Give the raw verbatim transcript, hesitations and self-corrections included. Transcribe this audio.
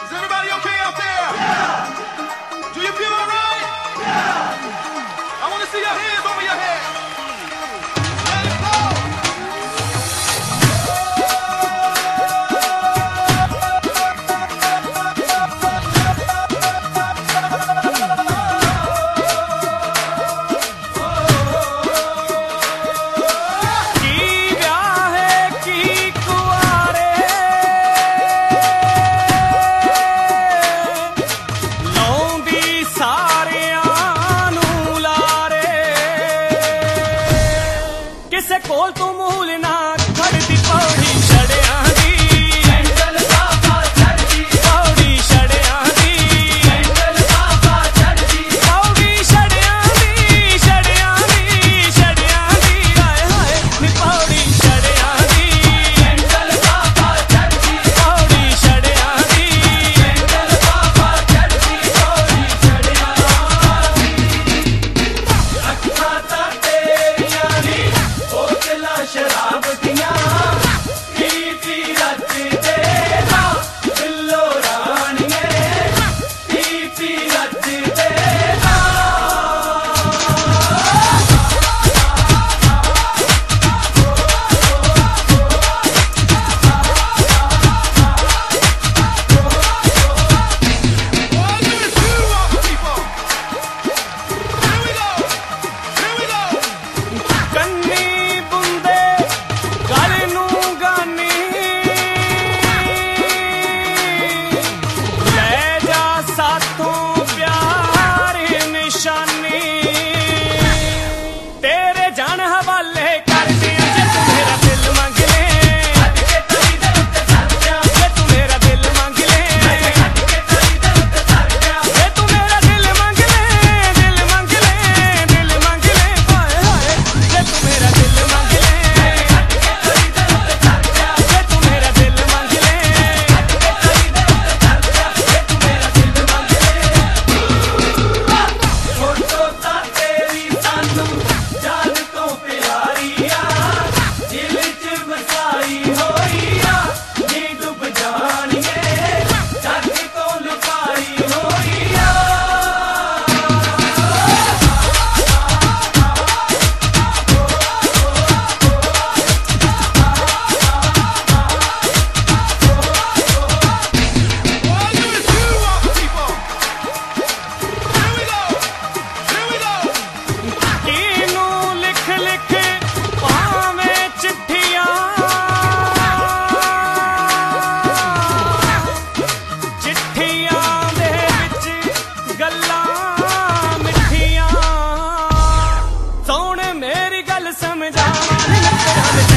Is everybody okay out there? Yeah. Do you feel all right? Yeah. I want to see your hands over your head. Let it go. ਕਿਸੇ ਕੋਲ ਤੂੰ ਮੂਲ ਨਾ ਖੜਦੀ ਪੌੜੀ ਛੜਿਆਂ ਦੀ sandal ਬਾਬਾ ਚੜਦੀ ਪੌੜੀ ਛੜਿਆਂ ਦੀ ਸੈਂਡਲ ਬਾਬਾ ਚੜਦੀ ਪੌੜੀ ਛੜਿਆਂ ਦੀ ਛੜਿਆਂ ਦੀ ਛੜਿਆਂ ਦੀ ਹਾਏ ਹਾਏ ਨੀ ਪੌੜੀ ਛੜਿਆਂ ਦੀ ਸੈਂਡਲ ਬਾਬਾ ਚੜਦੀ ਪੌੜੀ ਛੜਿਆਂ ਦੀ ਸੈਂਡਲ ਬਾਬਾ ਚੜਦੀ ਪੌੜੀ ਛੜਿਆਂ ਦੀ ਅੱਖਾਂ ਤਾਂ ਤੇਰੀਆਂ ਨੀ शराब दिया पी पी रचदे ना दिलो रानिए पी पी रचदे ना मेरी गल समझा